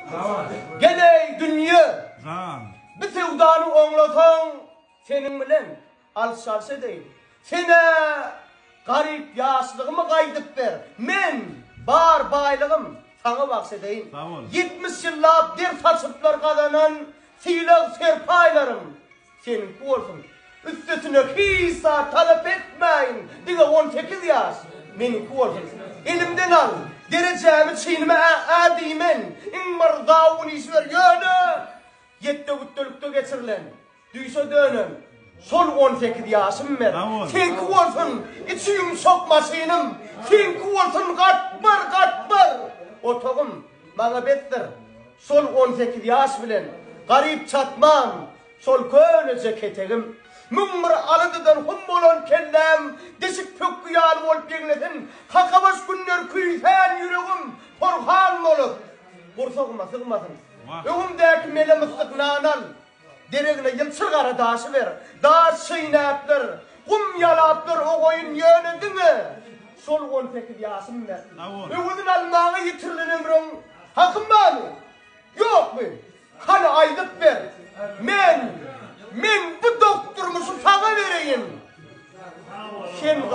Geley dünya. Bir sevdanı oğlatan senin bilen alışarsa değil. Sene garip yaşlığımı kaydıp ver. Men bar baylığım sana bahsedeyim. 70 yıllar bir saçıplar kazanan silah serpaylarım. Senin korsun. Üstesine hisa talep etmeyin. Diye 18 yaş. Benim korsun. Elimden al. Derecemi çiğnime adimen. İmmar davun işler yönü. Yette güttülükte geçirilen. Düyse dönün. Sol 18 yaşım ver. Sen korsun. İçi yumuşak maşinim. Sen korsun katmar. Otogum bana bettir. Sol 18 yaş bilen. Garip çatmam. Sol köyne ceketegim. Mümmür alıdıdan hum olan kellem. Desik pökkü yağlı olup yegletin. Kakabaş günler küysen yüreğim. Korkan olup. Korsakıma sığmasın. Öğümdeki mele mıstık nanan. Deregine yılçır kara daşı ver. Daş şıynaptır. Kum yalaptır o koyun yönüdünü. Sol 18 yaşım ver. Öğüdün almağı yitirilen ömrüm. Hakkım var mı? Yok mu? Hani aydıp ver. Men bu doktorumuzu sana vereyim. Sen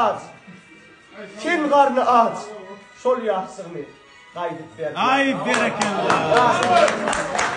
karnı aç. Sol yaşsın mı? Kaydıp ver. Ay berekallah.